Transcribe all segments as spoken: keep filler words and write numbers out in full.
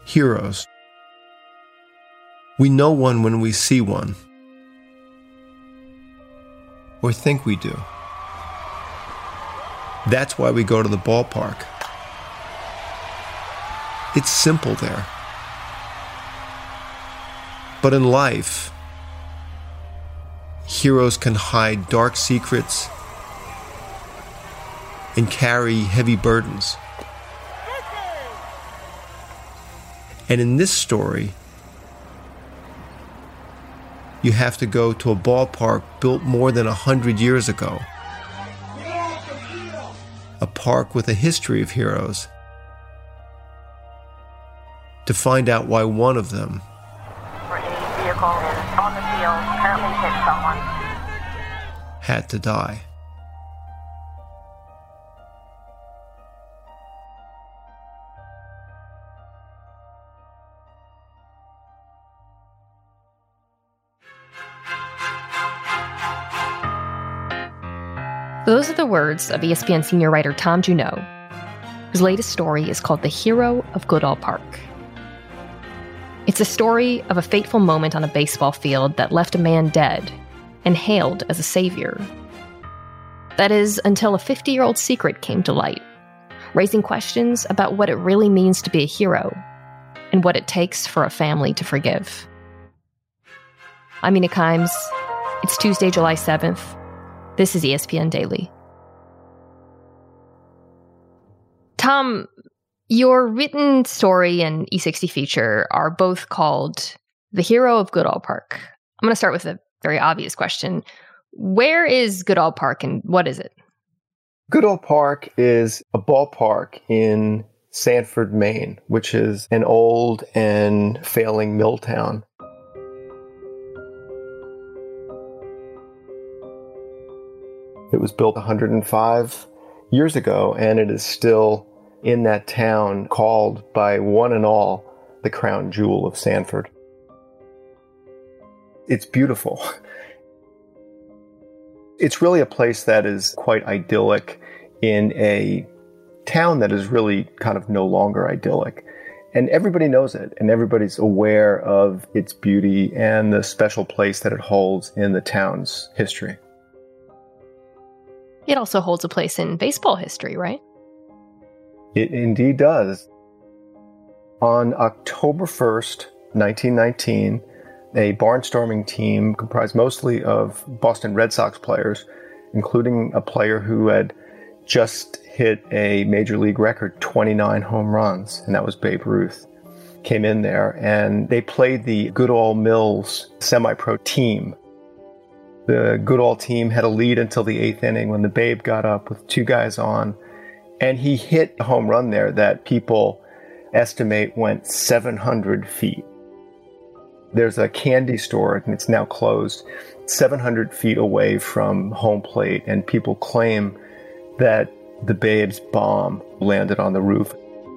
heroes. We know one when we see one, or think we do. That's why we go to the ballpark. It's simple there. But in life, heroes can hide dark secrets and carry heavy burdens. And in this story, you have to go to a ballpark built more than a hundred years ago. A park with a history of heroes. To find out why one of them A vehicle is on the field, currently hit someone. had to die. Those are the words of E S P N senior writer Tom Junod, whose latest story is called The Hero of Goodall Park. It's a story of a fateful moment on a baseball field that left a man dead and hailed as a savior. That is, until a fifty-year-old secret came to light, raising questions about what it really means to be a hero and what it takes for a family to forgive. I'm Mina Kimes. It's Tuesday, July seventh. This is E S P N Daily. Tom, your written story and E sixty feature are both called The Hero of Goodall Park. I'm going to start with a very obvious question. Where is Goodall Park and what is it? Goodall Park is a ballpark in Sanford, Maine, which is an old and failing mill town. It was built one hundred five years ago, and it is still in that town, called by one and all the crown jewel of Sanford. It's beautiful. It's really a place that is quite idyllic in a town that is really kind of no longer idyllic. And everybody knows it, and everybody's aware of its beauty and the special place that it holds in the town's history. It also holds a place in baseball history, right? It indeed does. On October first, nineteen nineteen, a barnstorming team comprised mostly of Boston Red Sox players, including a player who had just hit a major league record, twenty-nine home runs, and that was Babe Ruth, came in there, and they played the Goodall Mills semi-pro team. The Goodall team had a lead until the eighth inning when the Babe got up with two guys on, and he hit a home run there that people estimate went seven hundred feet. There's a candy store, and it's now closed, seven hundred feet away from home plate, and people claim that the Babe's bomb landed on the roof.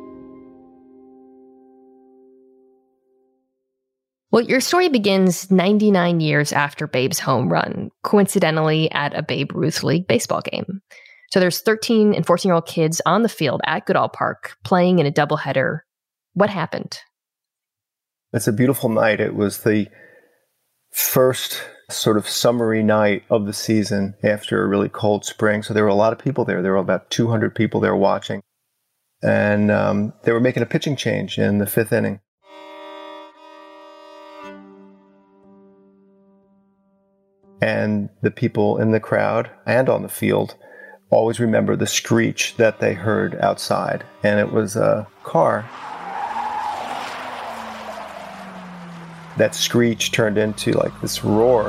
Well, your story begins ninety-nine years after Babe's home run, coincidentally at a Babe Ruth League baseball game. So there's thirteen and fourteen-year-old kids on the field at Goodall Park playing in a doubleheader. What happened? It's a beautiful night. It was the first sort of summery night of the season after a really cold spring. So there were a lot of people there. There were about two hundred people there watching. And um, they were making a pitching change in the fifth inning. And the people in the crowd and on the field always remember the screech that they heard outside. And it was a car. That screech turned into like this roar.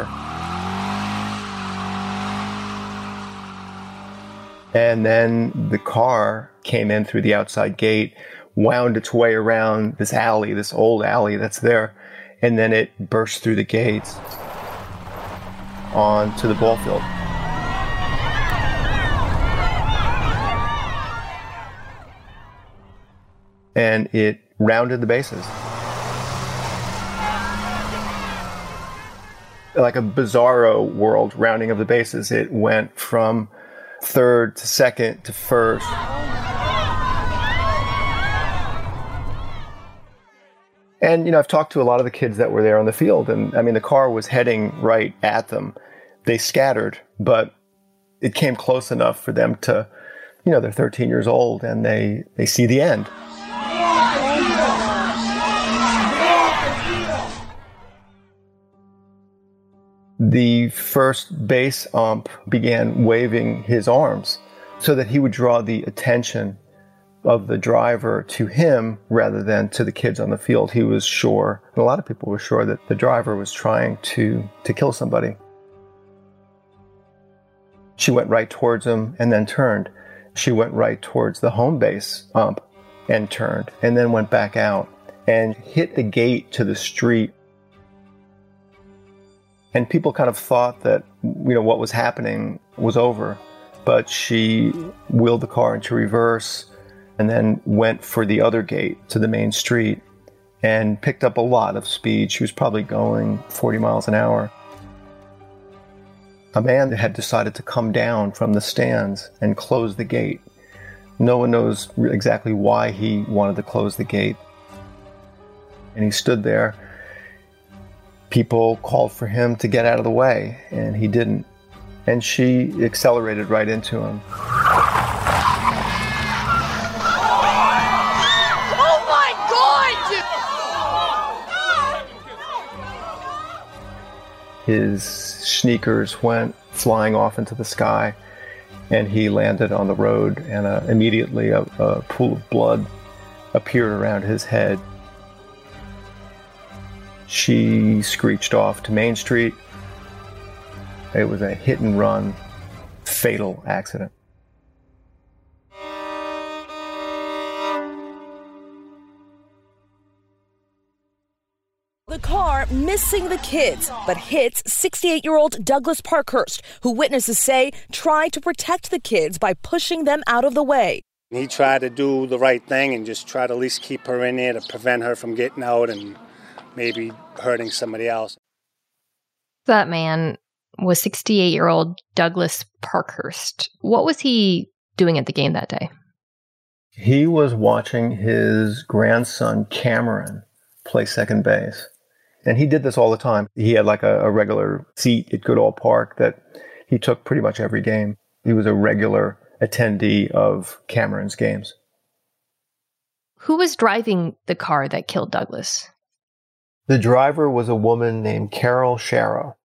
And then the car came in through the outside gate, wound its way around this alley, this old alley that's there, and then it burst through the gates onto the ball field. And it rounded the bases. Like a bizarro world rounding of the bases. It went from third to second to first. And, you know, I've talked to a lot of the kids that were there on the field, and I mean, the car was heading right at them. They scattered, but it came close enough for them to, you know, they're thirteen years old and they, they see the end. The first base ump began waving his arms so that he would draw the attention of the driver to him rather than to the kids on the field. He was sure, and a lot of people were sure, that the driver was trying to, to kill somebody. She went right towards him and then turned. She went right towards the home base ump and turned, and then went back out and hit the gate to the street. And people kind of thought that, you know, what was happening was over. But she wheeled the car into reverse and then went for the other gate to the main street and picked up a lot of speed. She was probably going forty miles an hour. A man had decided to come down from the stands and close the gate. No one knows exactly why he wanted to close the gate. And he stood there. People called for him to get out of the way, and he didn't. And she accelerated right into him. Oh my God! His sneakers went flying off into the sky, and he landed on the road, and uh, immediately a, a pool of blood appeared around his head. She screeched off to Main Street. It was a hit and run, fatal accident. The car missing the kids, but hits sixty-eight-year-old Douglas Parkhurst, who witnesses say tried to protect the kids by pushing them out of the way. He tried to do the right thing and just try to at least keep her in there to prevent her from getting out and maybe hurting somebody else. That man was sixty-eight-year-old Douglas Parkhurst. What was he doing at the game that day? He was watching his grandson, Cameron, play second base. And he did this all the time. He had like a, a regular seat at Goodall Park that he took pretty much every game. He was a regular attendee of Cameron's games. Who was driving the car that killed Douglas? The driver was a woman named Carol Sharrow.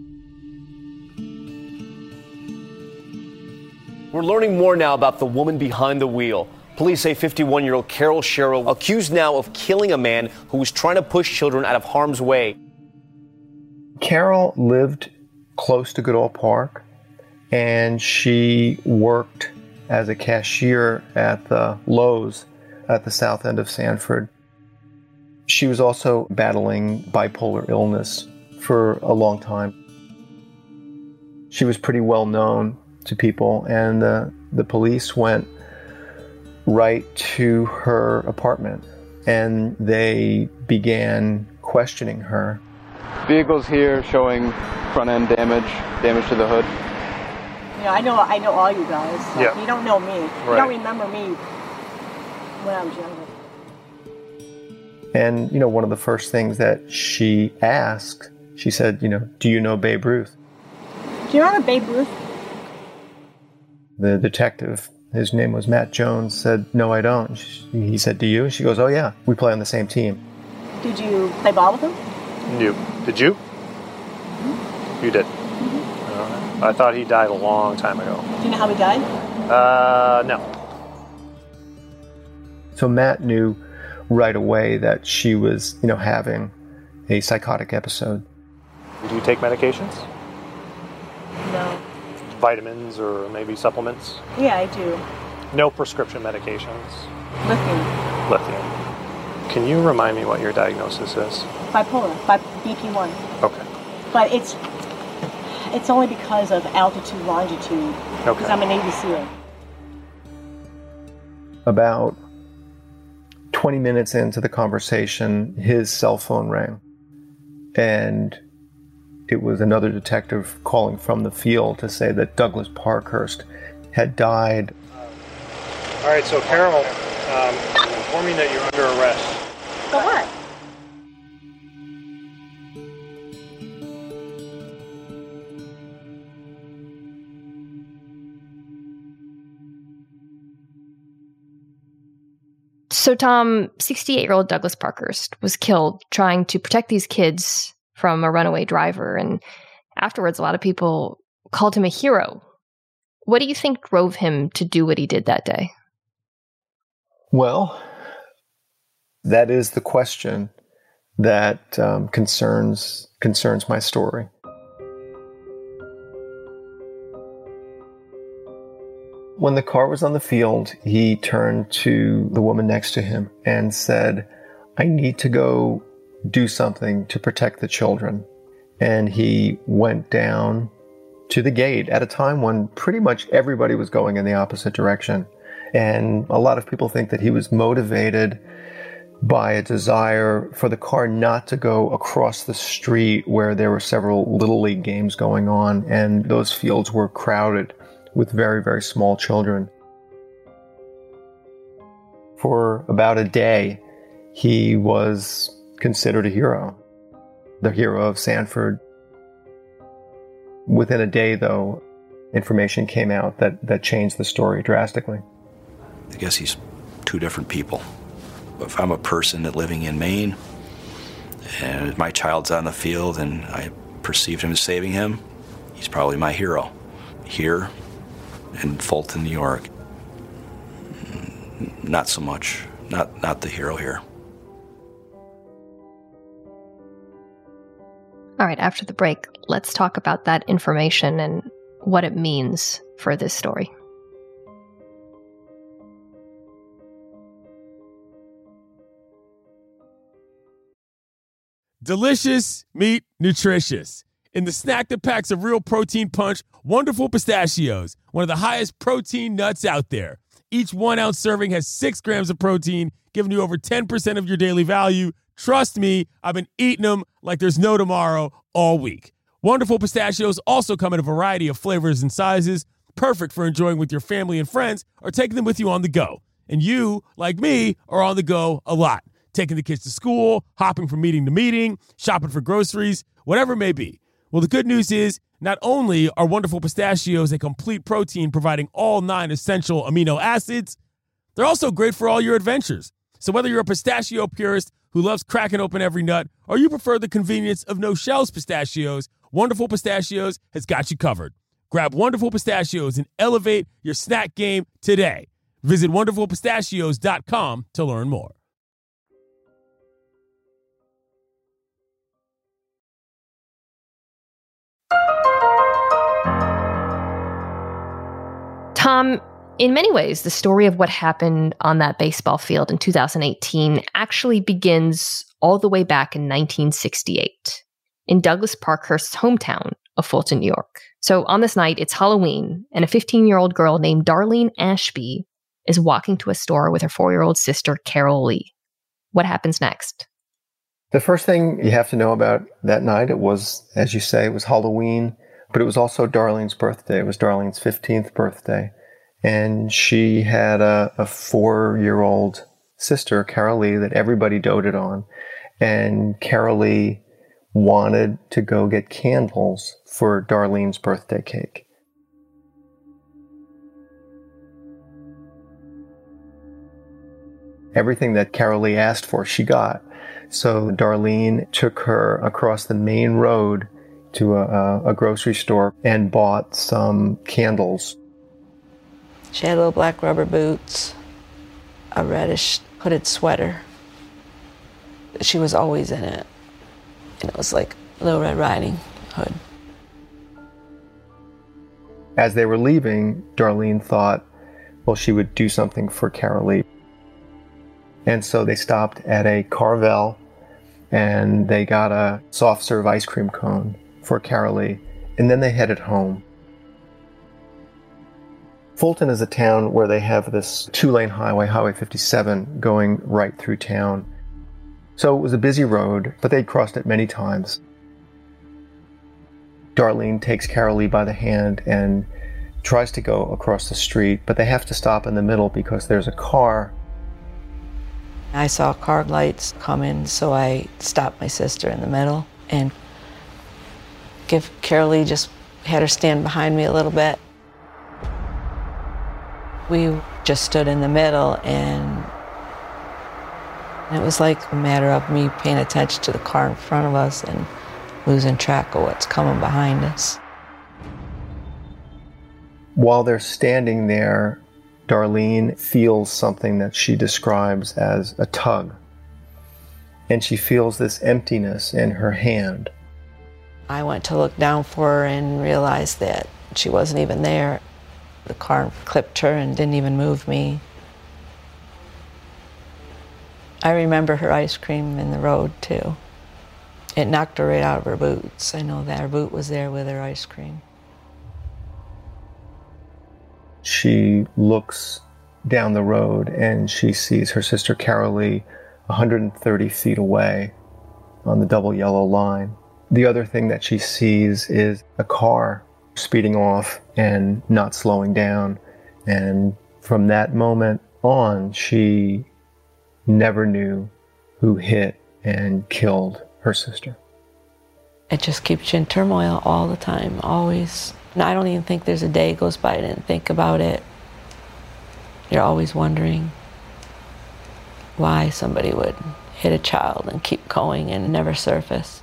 We're learning more now about the woman behind the wheel. Police say fifty-one-year-old Carol Sharrow, accused now of killing a man who was trying to push children out of harm's way. Carol lived close to Goodall Park, and she worked as a cashier at the Lowe's at the south end of Sanford. She was also battling bipolar illness for a long time. She was pretty well known to people, and uh, the police went right to her apartment, and they began questioning her. Vehicles here showing front end damage, damage to the hood. Yeah, I know. I know all you guys. Like, yeah. You don't know me. Right. You don't remember me when I was younger. And, you know, one of the first things that she asked, she said, you know, do you know Babe Ruth? Do you remember Babe Ruth? The detective, his name was Matt Jones, said, no, I don't. She, he said, do you? She goes, oh, yeah, we play on the same team. Did you play ball with him? No. Did you? Mm-hmm. You did. Mm-hmm. uh, I thought he died a long time ago. Do you know how he died? Uh, no. So Matt knew right away that she was, you know, having a psychotic episode. Do you take medications? No. Vitamins or maybe supplements? Yeah, I do. No prescription medications? Lithium. Lithium. Can you remind me what your diagnosis is? Bipolar, by B P one. Okay. But it's it's only because of altitude, longitude. Okay. Because I'm a Navy SEAL. About twenty minutes into the conversation, his cell phone rang. And it was another detective calling from the field to say that Douglas Parkhurst had died. All right, so Carol, um, I'm informing that you're under arrest. For what? So, Tom, sixty-eight-year-old Douglas Parkhurst was killed trying to protect these kids from a runaway driver. And afterwards, a lot of people called him a hero. What do you think drove him to do what he did that day? Well, that is the question that um, concerns concerns my story. When the car was on the field, he turned to the woman next to him and said, "I need to go do something to protect the children." And he went down to the gate at a time when pretty much everybody was going in the opposite direction. And a lot of people think that he was motivated by a desire for the car not to go across the street where there were several Little League games going on, and those fields were crowded with very, very small children. For about a day, he was considered a hero, the hero of Sanford. Within a day, though, information came out that, that changed the story drastically. I guess he's two different people. If I'm a person that living in Maine, and my child's on the field and I perceived him as saving him, he's probably my hero. Here in Fulton, New York, not so much. Not, not the hero here. All right, after the break, let's talk about that information and what it means for this story. Delicious meat, nutritious. In the snack that packs a real protein punch, Wonderful Pistachios, one of the highest protein nuts out there. Each one-ounce serving has six grams of protein, giving you over ten percent of your daily value. Trust me, I've been eating them like there's no tomorrow all week. Wonderful Pistachios also come in a variety of flavors and sizes, perfect for enjoying with your family and friends or taking them with you on the go. And you, like me, are on the go a lot. Taking the kids to school, hopping from meeting to meeting, shopping for groceries, whatever it may be. Well, the good news is not only are Wonderful Pistachios a complete protein providing all nine essential amino acids, they're also great for all your adventures. So whether you're a pistachio purist who loves cracking open every nut or you prefer the convenience of no-shells pistachios, Wonderful Pistachios has got you covered. Grab Wonderful Pistachios and elevate your snack game today. Visit wonderful pistachios dot com to learn more. Tom, in many ways, the story of what happened on that baseball field in two thousand eighteen actually begins all the way back in nineteen sixty-eight in Douglas Parkhurst's hometown of Fulton, New York. So on this night, it's Halloween, and a fifteen-year-old girl named Darlene Ashby is walking to a store with her four-year-old sister, Carol Lee. What happens next? The first thing you have to know about that night, it was, as you say, it was Halloween, but it was also Darlene's birthday. It was Darlene's fifteenth birthday. And she had a, a four-year-old sister, Carol Lee, that everybody doted on. And Carol Lee wanted to go get candles for Darlene's birthday cake. Everything that Carol Lee asked for, she got. So Darlene took her across the main road to a, a grocery store and bought some candles. She had little black rubber boots, a reddish hooded sweater. She was always in it. And it was like Little Red Riding Hood. As they were leaving, Darlene thought, well, she would do something for Carol Lee. And so they stopped at a Carvel and they got a soft serve ice cream cone for Carol Lee. And then they headed home. Fulton is a town where they have this two-lane highway, Highway fifty-seven, going right through town. So it was a busy road, but they'd crossed it many times. Darlene takes Carol Lee by the hand and tries to go across the street, but they have to stop in the middle because there's a car. I saw car lights come in, so I stopped my sister in the middle and give Carol Lee, just had her stand behind me a little bit. We just stood in the middle, and It was like a matter of me paying attention to the car in front of us and losing track of what's coming behind us. While they're standing there, Darlene feels something that she describes as a tug. And she feels this emptiness in her hand. I went to look down for her and realized that she wasn't even there. The car clipped her and didn't even move me. I remember her ice cream in the road, too. It knocked her right out of her boots. I know that her boot was there with her ice cream. She looks down the road and she sees her sister Carol Lee one hundred thirty feet away on the double yellow line. The other thing that she sees is a car speeding off and not slowing down. And from that moment on, she never knew who hit and killed her sister. It just keeps you in turmoil all the time, always. And I don't even think there's a day goes by I didn't think about it. You're always wondering why somebody would hit a child and keep going and never surface.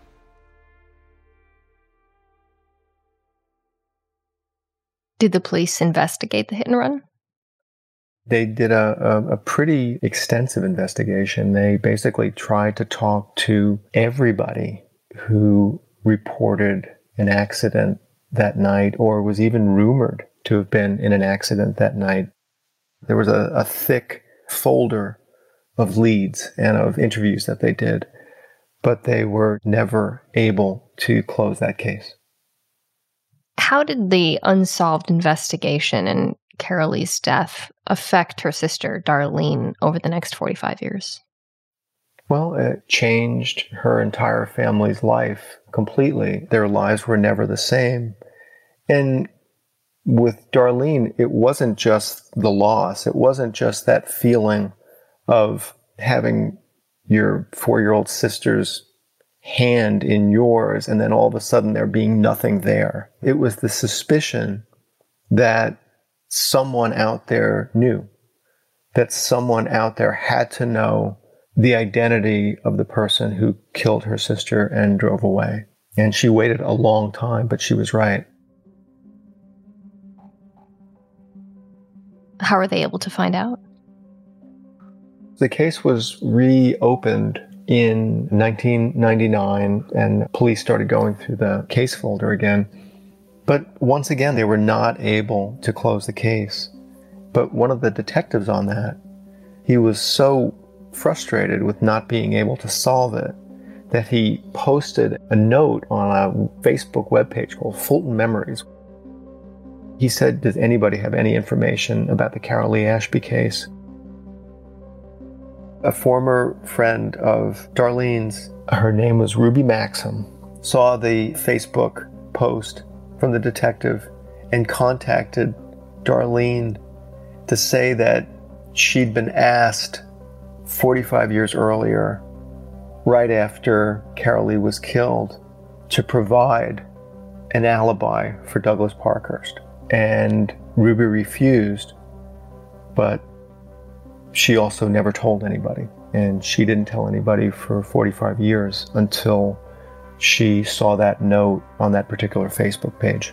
Did the police investigate the hit and run? They did a, a, a pretty extensive investigation. They basically tried to talk to everybody who reported an accident that night or was even rumored to have been in an accident that night. There was a, a thick folder of leads and of interviews that they did, but they were never able to close that case. How did the unsolved investigation in Carol Lee's death affect her sister, Darlene, over the next forty-five years? Well, it changed her entire family's life completely. Their lives were never the same. And with Darlene, it wasn't just the loss. It wasn't just that feeling of having your four-year-old sister's hand in yours and then all of a sudden there being nothing there. It was the suspicion that someone out there knew, that someone out there had to know the identity of the person who killed her sister and drove away. And she waited a long time, but she was right. How were they able to find out? The case was reopened in nineteen ninety-nine, and police started going through the case folder again. But once again, they were not able to close the case. But one of the detectives on that, he was so frustrated with not being able to solve it that he posted a note on a Facebook webpage called Fulton Memories. He said, does anybody have any information about the Carol Lee Ashby case? A former friend of Darlene's, her name was Ruby Maxim, saw the Facebook post from the detective and contacted Darlene to say that she'd been asked forty-five years earlier, right after Carol Lee was killed, to provide an alibi for Douglas Parkhurst. And Ruby refused, but she also never told anybody. And she didn't tell anybody for forty-five years until she saw that note on that particular Facebook page.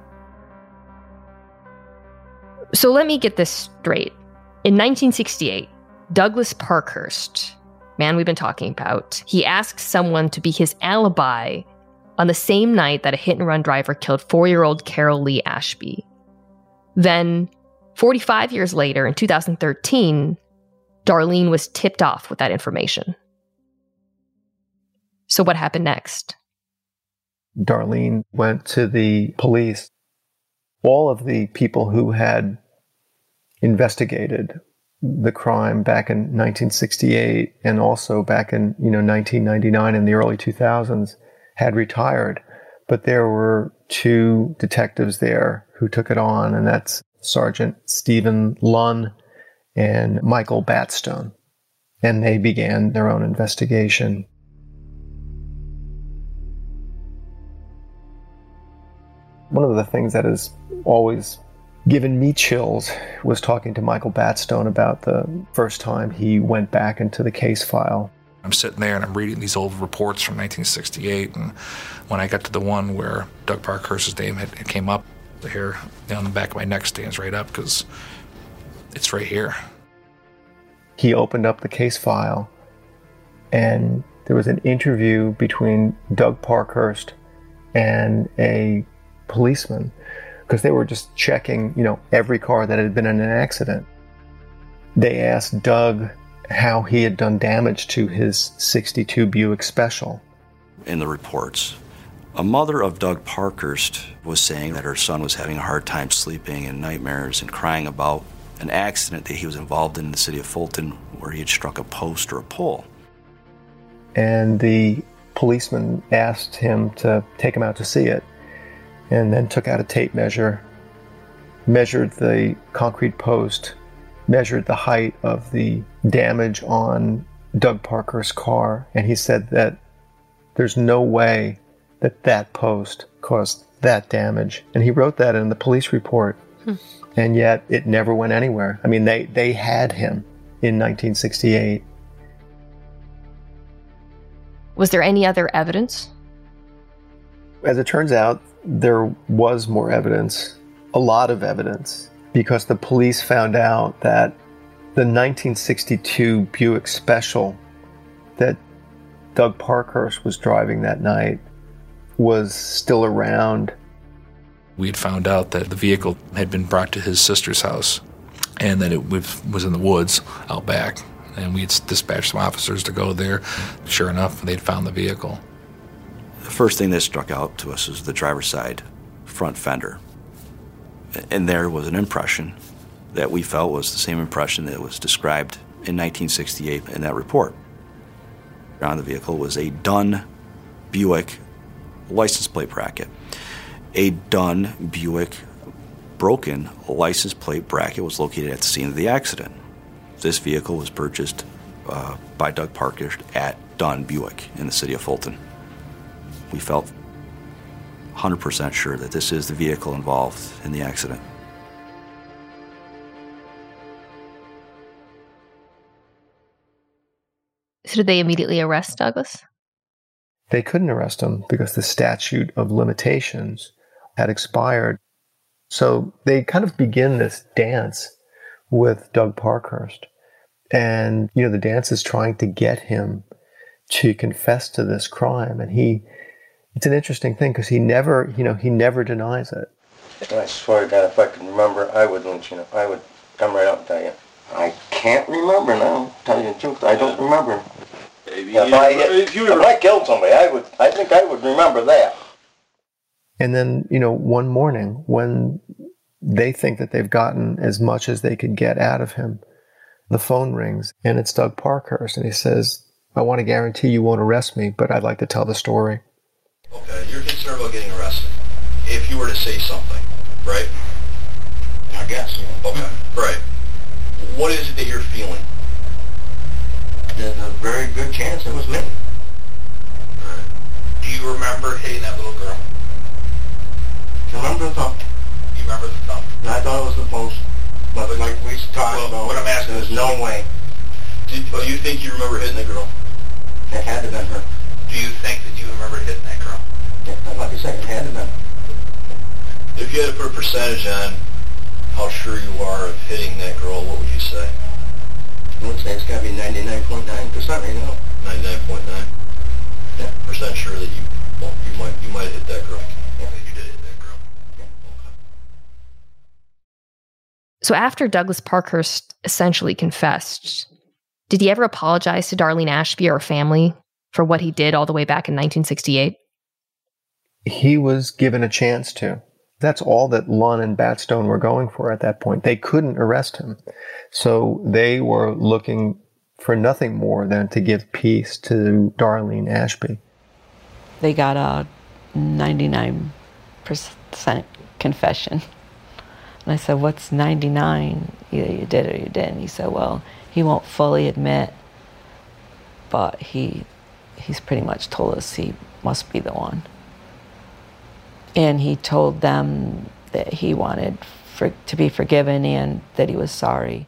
So let me get this straight. In nineteen sixty-eight, Douglas Parkhurst, man we've been talking about, he asked someone to be his alibi on the same night that a hit-and-run driver killed four-year-old Carol Lee Ashby. Then, forty-five years later, in two thousand thirteen, Darlene was tipped off with that information. So what happened next? Darlene went to the police. All of the people who had investigated the crime back in nineteen sixty-eight and also back in, you know, nineteen ninety-nine and the early two thousands had retired. But there were two detectives there who took it on, and that's Sergeant Stephen Lunn and Michael Batstone. And they began their own investigation. One of the things that has always given me chills was talking to Michael Batstone about the first time he went back into the case file. I'm sitting there and I'm reading these old reports from nineteen sixty-eight, and when I got to the one where Doug Parkhurst's name had, it came up, the hair down the back of my neck stands right up because it's right here. He opened up the case file, and there was an interview between Doug Parkhurst and a policeman, because they were just checking, you know, every car that had been in an accident. They asked Doug how he had done damage to his sixty-two Buick Special. In the reports, a mother of Doug Parkhurst was saying that her son was having a hard time sleeping and nightmares and crying about an accident that he was involved in in the city of Fulton where he had struck a post or a pole. And the policeman asked him to take him out to see it, and then took out a tape measure, measured the concrete post, measured the height of the damage on Doug Parkhurst's car, and he said that there's no way that that post caused that damage. And he wrote that in the police report, hmm. and yet it never went anywhere. I mean, they, they had him in nineteen sixty-eight. Was there any other evidence? As it turns out, there was more evidence, a lot of evidence, because the police found out that the nineteen sixty-two Buick Special that Doug Parkhurst was driving that night was still around. We had found out that the vehicle had been brought to his sister's house and that it was in the woods out back. And we had dispatched some officers to go there. Sure enough, they'd found the vehicle. The first thing that struck out to us was the driver's side front fender. And there was an impression that we felt was the same impression that was described in nineteen sixty-eight in that report. On the vehicle was a Dunn Buick license plate bracket. A Dunn Buick broken license plate bracket was located at the scene of the accident. This vehicle was purchased uh, by Doug Parkhurst at Dunn Buick in the city of Fulton. We felt one hundred percent sure that this is the vehicle involved in the accident. So did they immediately arrest Douglas? They couldn't arrest him because the statute of limitations had expired. So they kind of begin this dance with Doug Parkhurst. And, you know, the dance is trying to get him to confess to this crime. And he, it's an interesting thing because he never, you know, he never denies it. And I swear to God, if I could remember, I would lynch you. I would come right out and tell you. I can't remember now, tell you the truth. I don't remember. Maybe if, you, I, if, you if I killed somebody, I would. I think I would remember that. And then, you know, one morning when they think that they've gotten as much as they could get out of him, the phone rings, and it's Doug Parkhurst, and he says, I want to guarantee you won't arrest me, but I'd like to tell the story. Okay, you're concerned about getting arrested. If you were to say something, right? I guess, yeah. Okay, right. What is it that you're feeling? There's a very good chance it was me. Right. Do you remember hitting that little girl? I remember the thump. You remember the thump? And I thought it was the post. But like we talked well, about, what I'm asking there's is, no way. Did, well, you think you remember hitting the girl? It had to have been her. Do you think that you remember hitting that girl? Yeah, like I said, it had to have been. If you had to put a percentage on how sure you are of hitting that girl, what would you say? I would say it's got to be ninety-nine point nine percent right now. ninety-nine point nine? Yeah. Percent sure that you, well, you might you might hit that girl. Yeah. That you did hit that girl. Yeah. Okay. So after Douglas Parkhurst essentially confessed, did he ever apologize to Darlene Ashby or her family for what he did all the way back in nineteen sixty-eight? He was given a chance to. That's all that Lunn and Batstone were going for at that point. They couldn't arrest him. So they were looking for nothing more than to give peace to Darlene Ashby. They got a ninety-nine percent confession. And I said, what's ninety-nine? Either you did or you didn't. He said, well, he won't fully admit, but he he's pretty much told us he must be the one. And he told them that he wanted for, to be forgiven and that he was sorry.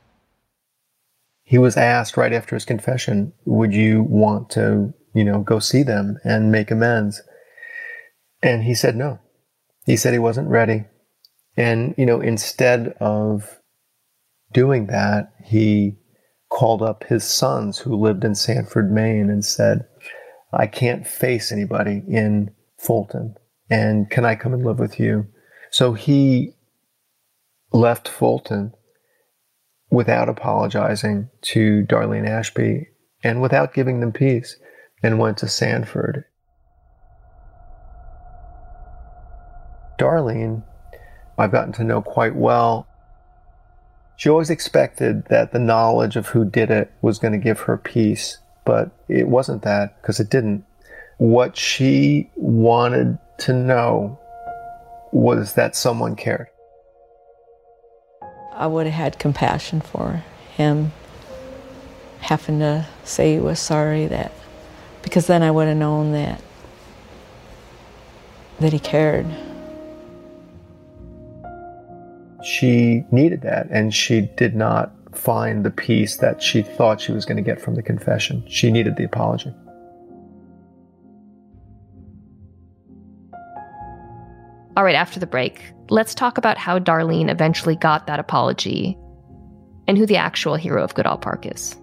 He was asked right after his confession, would you want to, you know, go see them and make amends? And he said no. He said he wasn't ready. And, you know, instead of doing that, he called up his sons who lived in Sanford, Maine, and said, I can't face anybody in Fulton, and can I come and live with you? So he left Fulton without apologizing to Darlene Ashby and without giving them peace, and went to Sanford. Darlene, I've gotten to know quite well. She always expected that the knowledge of who did it was going to give her peace, but it wasn't that, because it didn't. What she wanted to know was that someone cared. I would have had compassion for him having to say he was sorry, that because then I would have known that that he cared. She needed that, and she did not find the peace that she thought she was going to get from the confession. She needed the apology. All right, after the break, let's talk about how Darlene eventually got that apology and who the actual hero of Goodall Park is.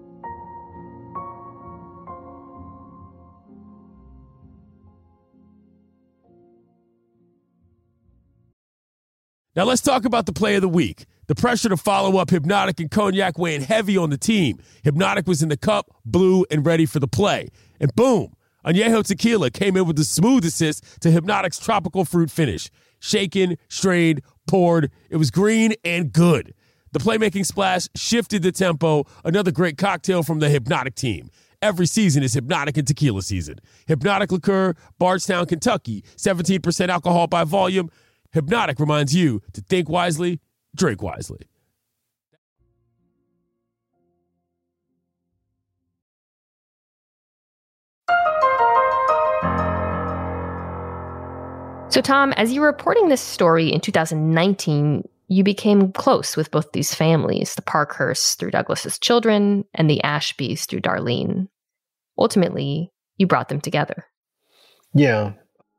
Now let's talk about the play of the week. The pressure to follow up Hypnotic and Cognac weighing heavy on the team. Hypnotic was in the cup, blue, and ready for the play. And boom, Añejo Tequila came in with the smooth assist to Hypnotic's tropical fruit finish. Shaken, strained, poured. It was green and good. The playmaking splash shifted the tempo. Another great cocktail from the Hypnotic team. Every season is Hypnotic and Tequila season. Hypnotic Liqueur, Bardstown, Kentucky. seventeen percent alcohol by volume. Hypnotic reminds you to think wisely, drink wisely. So, Tom, as you were reporting this story in two thousand nineteen, you became close with both these families, the Parkhursts through Douglas's children and the Ashbys through Darlene. Ultimately, you brought them together. Yeah.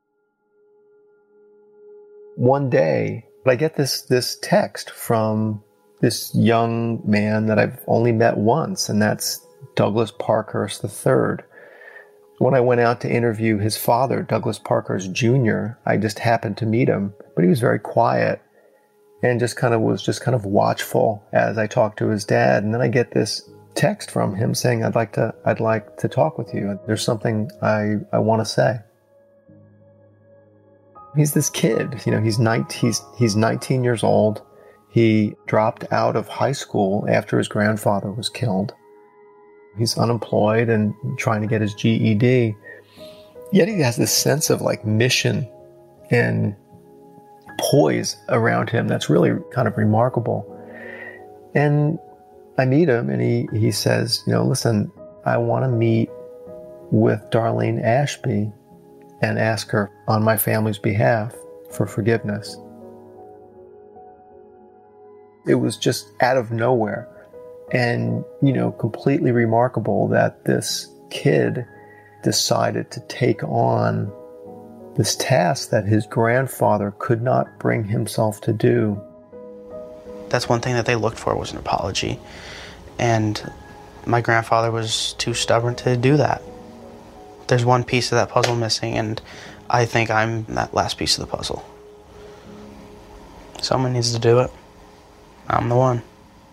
One day, I get this this text from this young man that I've only met once, and that's Douglas Parkhurst the third. When I went out to interview his father, Douglas Parkhurst Junior, I just happened to meet him, but he was very quiet and just kind of was just kind of watchful as I talked to his dad. And then I get this text from him saying, I'd like to I'd like to talk with you. There's something I, I want to say. He's this kid, you know, he's nineteen, he's, he's nineteen years old. He dropped out of high school after his grandfather was killed. He's unemployed and trying to get his G E D. Yet he has this sense of like mission and poise around him that's really kind of remarkable. And I meet him and he, he says, you know, listen, I want to meet with Darlene Ashby and ask her on my family's behalf for forgiveness. It was just out of nowhere and, you know, completely remarkable that this kid decided to take on this task that his grandfather could not bring himself to do. That's one thing that they looked for, was an apology. And my grandfather was too stubborn to do that. There's one piece of that puzzle missing, and I think I'm that last piece of the puzzle. Someone needs to do it. I'm the one.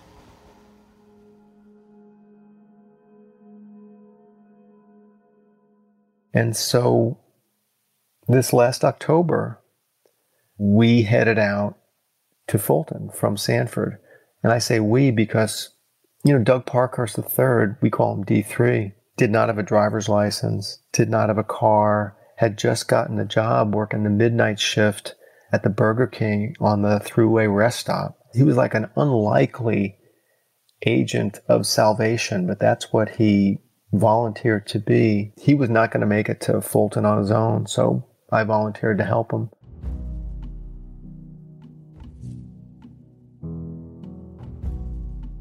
And so this last October, we headed out to Fulton from Sanford. And I say we because, you know, Doug Parkhurst the third, we call him D three, did not have a driver's license, did not have a car, had just gotten a job working the midnight shift at the Burger King on the Thruway rest stop. He was like an unlikely agent of salvation, but that's what he volunteered to be. He was not going to make it to Fulton on his own, so I volunteered to help him.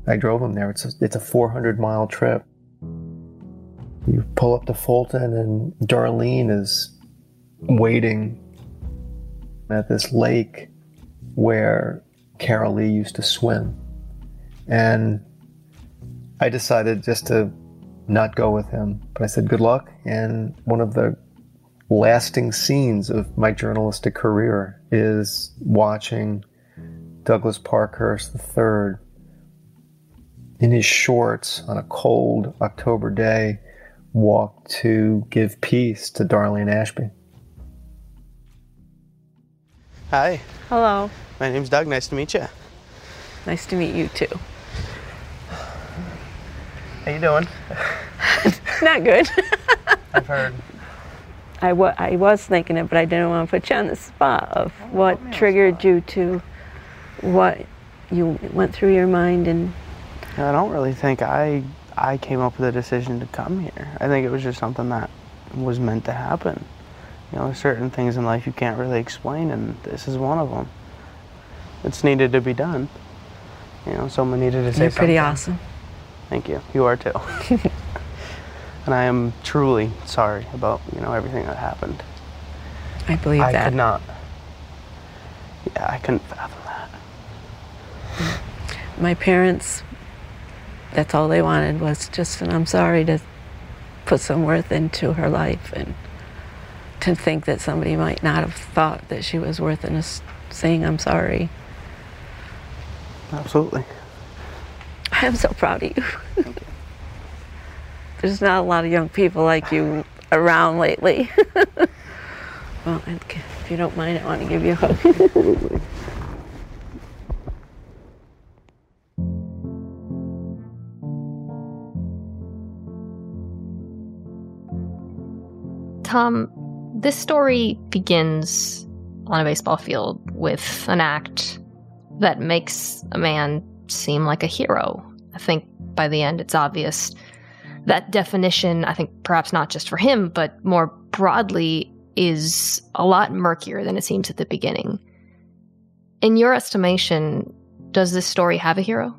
I drove him there. It's a, it's a four hundred mile trip. You pull up to Fulton, and Darlene is waiting at this lake where Carol Lee used to swim. And I decided just to not go with him. But I said, good luck. And one of the lasting scenes of my journalistic career is watching Douglas Parkhurst the third in his shorts on a cold October day walk to give peace to Darlene Ashby. Hi. Hello. My name's Doug. Nice to meet you. Nice to meet you too. How you doing? Not good. I've heard. I, wa- I was thinking it, but I didn't want to put you on the spot of what triggered you to what you went through your mind. And I don't really think I I came up with a decision to come here. I think it was just something that was meant to happen. You know, there's certain things in life you can't really explain, and this is one of them. It's needed to be done. You know, someone needed to say You're pretty something. awesome. Thank you. You are too. And I am truly sorry about, you know, everything that happened. I believe I that. I could not. Yeah, I couldn't fathom that. My parents, that's all they wanted was just an I'm sorry to put some worth into her life, and to think that somebody might not have thought that she was worth in us saying I'm sorry. Absolutely. I am so proud of you. Thank you. There's not a lot of young people like you around lately. Well, if you don't mind, I want to give you a hug. Absolutely. Tom, this story begins on a baseball field with an act that makes a man seem like a hero. I think by the end it's obvious that definition, I think perhaps not just for him, but more broadly, is a lot murkier than it seems at the beginning. In your estimation, does this story have a hero?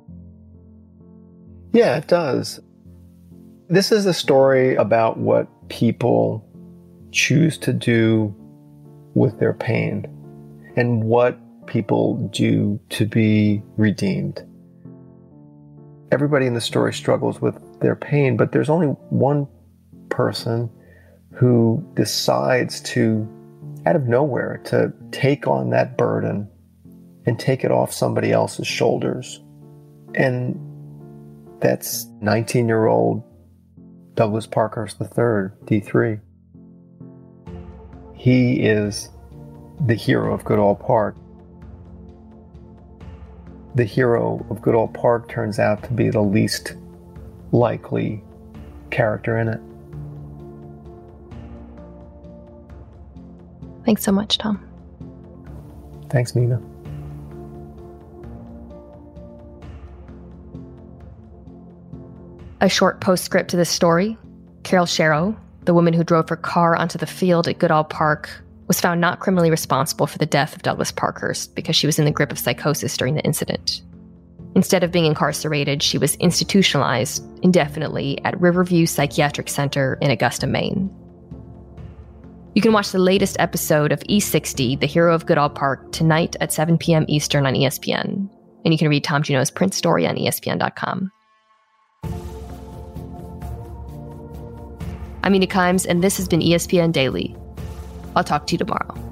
Yeah, it does. This is a story about what people choose to do with their pain and what people do to be redeemed. Everybody in the story struggles with their pain, but there's only one person who decides to, out of nowhere, to take on that burden and take it off somebody else's shoulders. And that's nineteen-year-old Douglas Parkhurst the third, D three. He is the hero of Goodall Park. The hero of Goodall Park turns out to be the least likely character in it. Thanks so much, Tom. Thanks, Nina. A short postscript to this story. Carol Sharrow, the woman who drove her car onto the field at Goodall Park, was found not criminally responsible for the death of Douglas Parkhurst because she was in the grip of psychosis during the incident. Instead of being incarcerated, she was institutionalized indefinitely at Riverview Psychiatric Center in Augusta, Maine. You can watch the latest episode of E sixty, The Hero of Goodall Park, tonight at seven p.m. Eastern on E S P N. And you can read Tom Junot's print story on E S P N dot com. I'm Mina Kimes, and this has been E S P N Daily. I'll talk to you tomorrow.